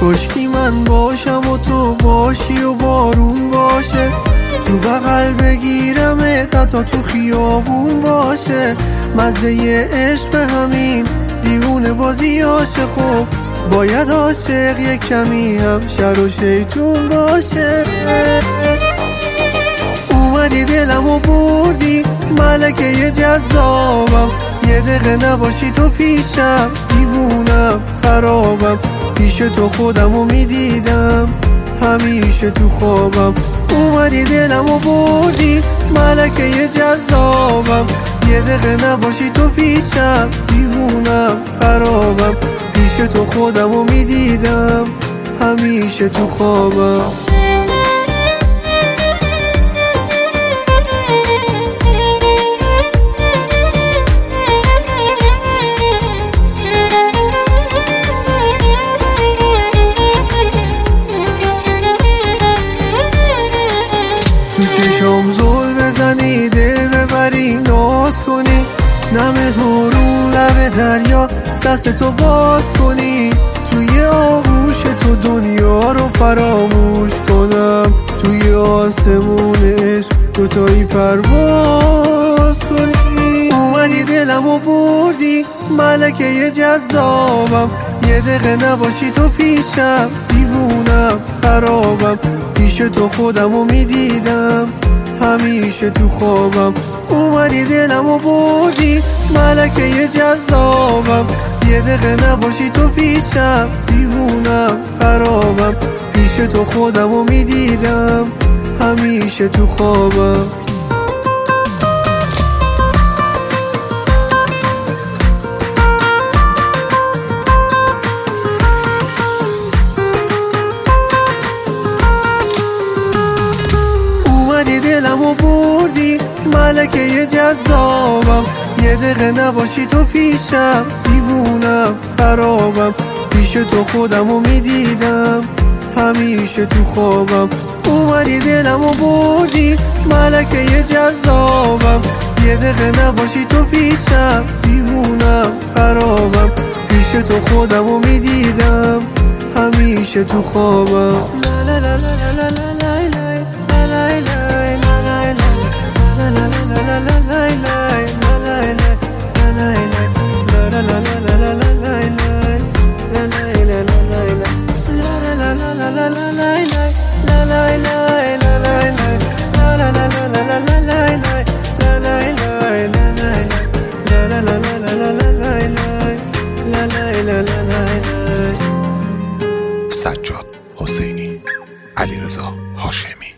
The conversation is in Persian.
کاشکی من باشم و تو باشی و بارون باشه، تو بغل بگیرم تا تو خیابون باشه. مزه عشق همین دیوونه بازیاشه، خب باید عاشق یک کمی هم شر و شیطون باشه. اومدی دلمو بردی ملکه جذابم، یه دقیقه نباشی تو پیشم دیوونم خرابم. پیش تو خودمو میدیدم همیشه تو خوابم. اومدی دلمو بردی ملکه جذابم، یه دقیقه نباشی تو پیشم دیوونم خرابم. پیش تو خودمو میدیدم همیشه تو خوابم. تو چشام زل بزنی دل ببری ناز کنی، نم بارون لب دریا دست تو باز کنی. توی آغوش تو دنیا رو فراموش کنم، توی آسمون عشق دوتایی پرواز کنی. اومدی دلمو بردی ملکه جذابم، یه دقیقه نباشی تو پیشم دیوونم خرابم. پیش تو خودمو میدیدم همیشه تو خوابم. اومدی دلمو بردی ملکه جذابم، یه دقیقه نباشی تو پیشم دیوونم خرابم. پیش تو خودمو میدیدم همیشه تو خوابم. دلمو بردی ملکه جذابم، یه دقیقه نباشی تو پیشم دیوونم خرابم. پیش تو خودمو میدیدم همیشه تو خوابم. اومدی دلمو بردی ملکه جذابم، یه دقیقه نباشی تو پیشم دیوونم خرابم. پیش تو خودمو میدیدم همیشه تو خوابم. سجاد حسینی، علیرضا هاشمی.